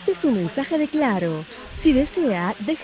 Este es un mensaje de Claro. Si desea, deje